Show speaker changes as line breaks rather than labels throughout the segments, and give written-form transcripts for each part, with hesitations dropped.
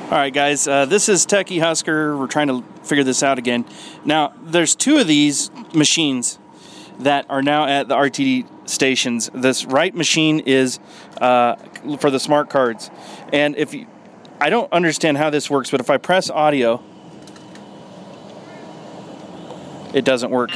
All right, guys, this is Techie Husker. We're trying to figure this out again. Now, there's two of these machines that are now at the RTD stations. This right machine is for the smart cards. And I don't understand how this works, but if I press audio, it doesn't work.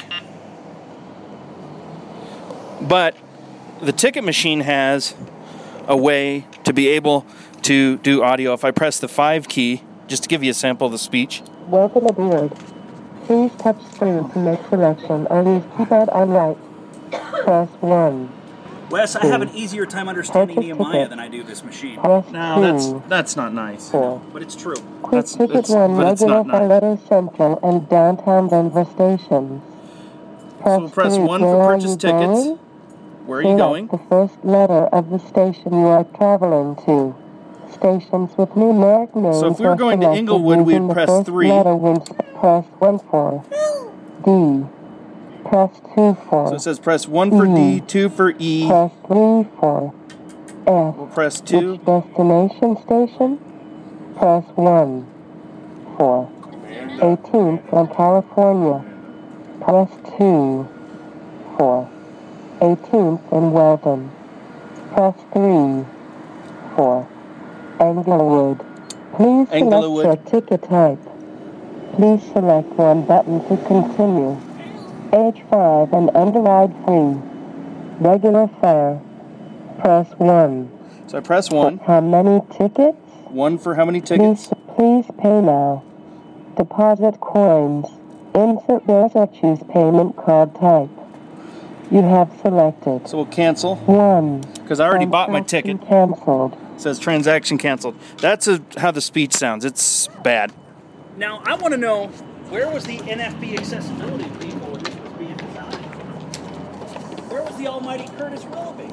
But the ticket machine has a way to be able to do audio. If I press the 5 key, just to give you a sample of the speech.
Welcome aboard. Please touch screen to make selection or leave keypad on right. Press 1.
Wes, I have an easier time understanding Nehemiah than I do this machine.
No, that's not nice.
4.
But it's true.
Quick Ticket 1 regular for Letter Central and downtown Denver stations.
So we'll press 1 for purchase tickets. Where are you going?
The first letter of the station you are traveling to. Stations with numeric names.
So if we were going to Inglewood, we'd press 3.
Press 1 for D. Press 2 for.
So it says press 1 for D, 2 for E.
Press 3 for F.
We'll press 2.
Which destination station? Press 1 for 18th from California. Press 2 for 18th in Weldon. Press 3 for Englewood. Please select your ticket type. Please select one button to continue. Age 5 and underride free. Regular fare. Press 1.
So I press 1.
For how many tickets?
1 for how many tickets?
Please pay now. Deposit coins. Insert bills or choose payment card type. You have selected.
So we'll cancel.
1.
Because I already bought my ticket.
Canceled.
It says transaction canceled. That's how the speech sounds. It's bad.
Now, I want to know, where was the NFB accessibility people when this was being designed? Where was the almighty Curtis Willoughby?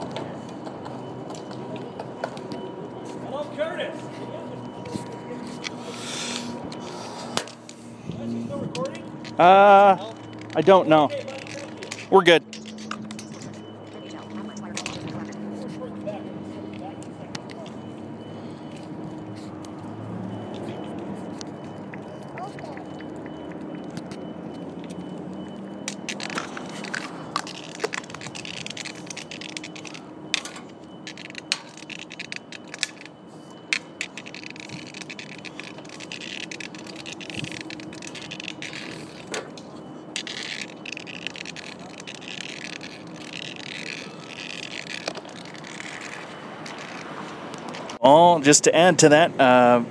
Hello, Curtis. Is he still recording?
I don't know. We're good. Well, just to add to that,